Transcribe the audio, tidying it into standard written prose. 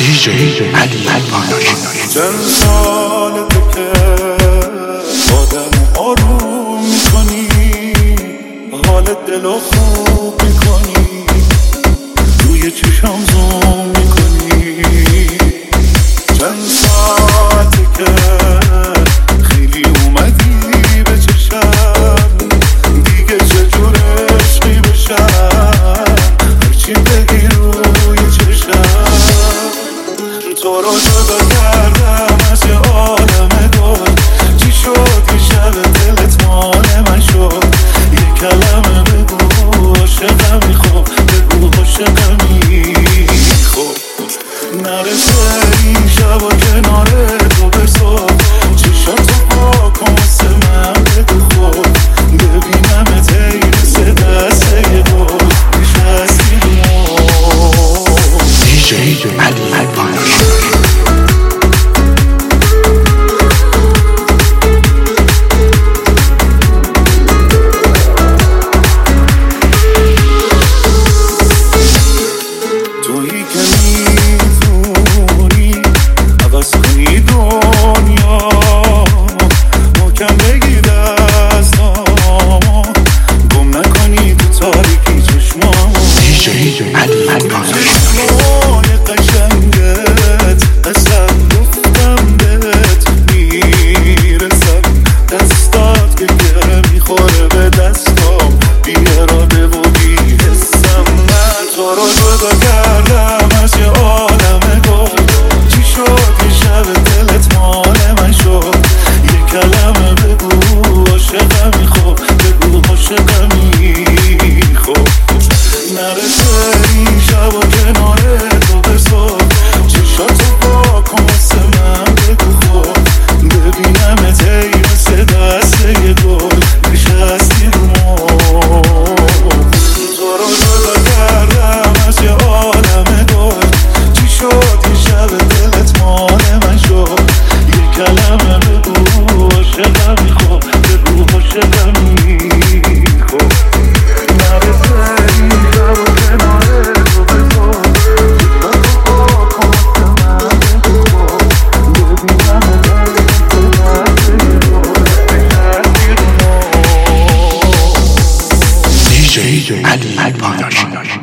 علی پاناشی. چند سال تو که آدم آروم میکنی، حال دلو خوب میکنی، روی چشم زوم میکنی. چند ساعته که خیلی اومدی به چشم، دیگه چجور عشقی بشم، هرچی بگی روی چشم. تو رو جدا کردم از یه عالم گل، چی شد یه شب دلت مال من شد؟ یه کلمه بگو عاشقم میخوام، بگو عاشقم میخوام. نرسه این شب و کنار تو به صبح، چشاتو پا کن واسه من بگو خود، ببینمت ای مثل دسته یه گل نشستی رو علی پاناشی. تویی که میتونی عوض کنی دنیا، محکم بگی دستامو، گم نکنی تو تاریکی چشمامو. علی پاناشی. چشمای قشنگت قسم گفتم بهت، میرسم دستات که گره میخوره به دستام، بی اراده و بی حسم. من تو رو جدا کردم از یه عالم گل، چی شد یه شب دلت مال من شد؟ یه کلمه بگو عاشقم میخوام، بگو عاشقم میخوام. نرسه این شب و کنار تو به صبح، چشاتو پا کن واسه من بگو خود، ببینمت ای مثل دسته یه گل نشستی رو مبل. تو رو جدا کردم از یه عالم گل، چی شد یه شب دلت مال من شد؟ یه کلمه بگو عاشقم میخوام، بگو عاشقم میخوام. نرسه این شب و کنار تو به صبح، چشاتو پا کن واسه من بگو خود، ببینمت ای مثل دسته یه گل نشستی رو مبل. علی پاناشی.